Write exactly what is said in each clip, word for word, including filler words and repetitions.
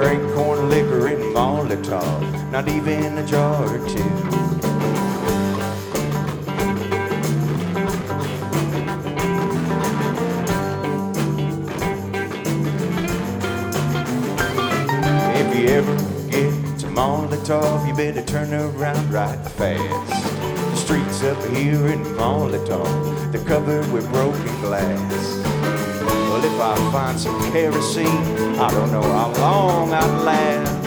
There ain't corn liquor in Molotov, not even a jar or two. If you ever get to Molotov, you better turn around right fast. The streets up here in Molotov, they're covered with broken glass. Well, if I find some kerosene, I don't know how long I'd last.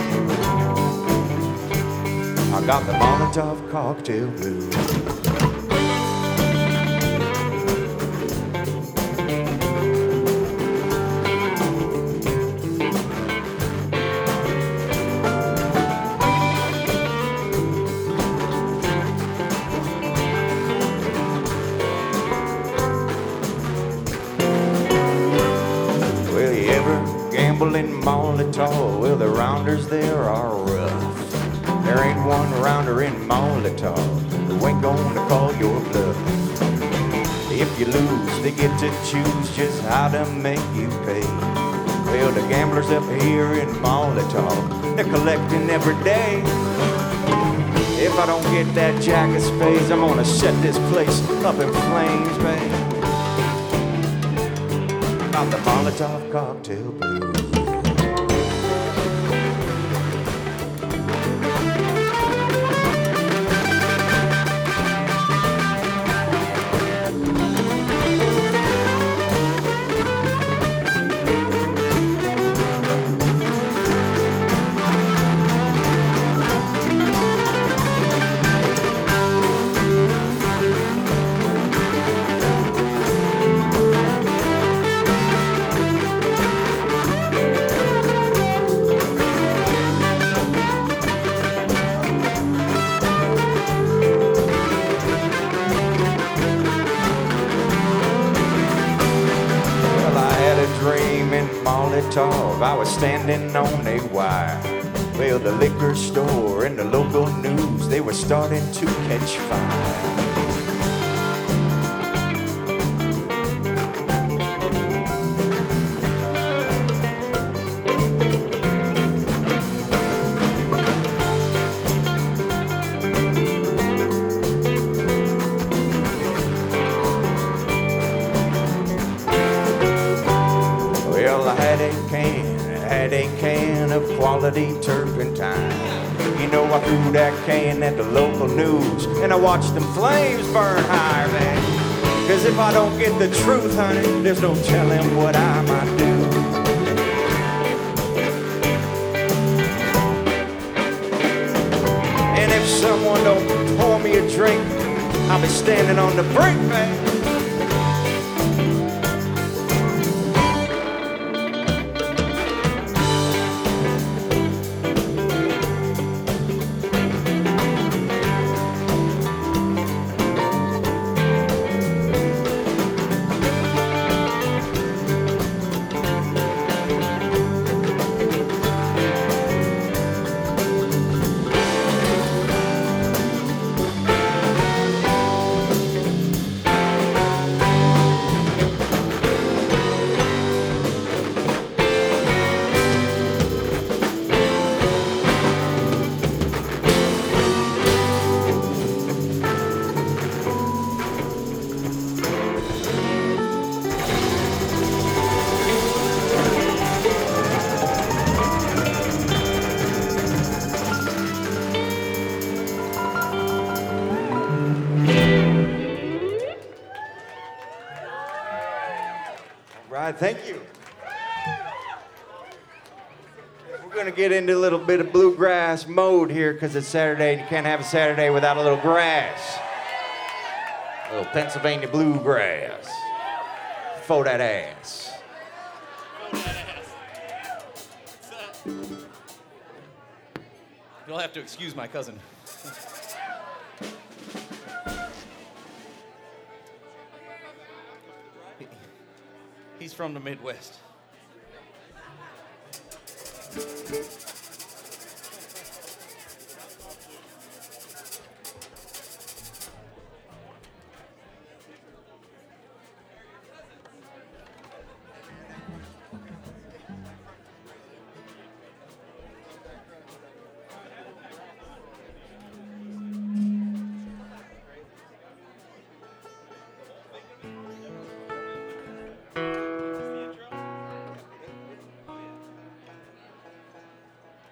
I got the Molotov cocktail blues. In Molotov, well, the rounders there are rough. There ain't one rounder in Molotov who ain't gonna call your bluff. If you lose, they get to choose just how to make you pay. Well, the gamblers up here in Molotov, they're collecting every day. If I don't get that jack of spades, I'm gonna set this place up in flames, babe. Got the Molotov cocktail blues. Molotov, I was standing on a wire. Well, the liquor store and the local news, they were starting to catch fire. Quality turpentine. You know, I threw that can at the local news and I watched them flames burn higher, man. Cause if I don't get the truth, honey, there's no telling what I might do. And if someone don't pour me a drink, I'll be standing on the brink, man. Thank you. We're going to get into a little bit of bluegrass mode here because it's Saturday and you can't have a Saturday without a little grass. A little Pennsylvania bluegrass. For that ass. You'll have to excuse my cousin. He's from the Midwest.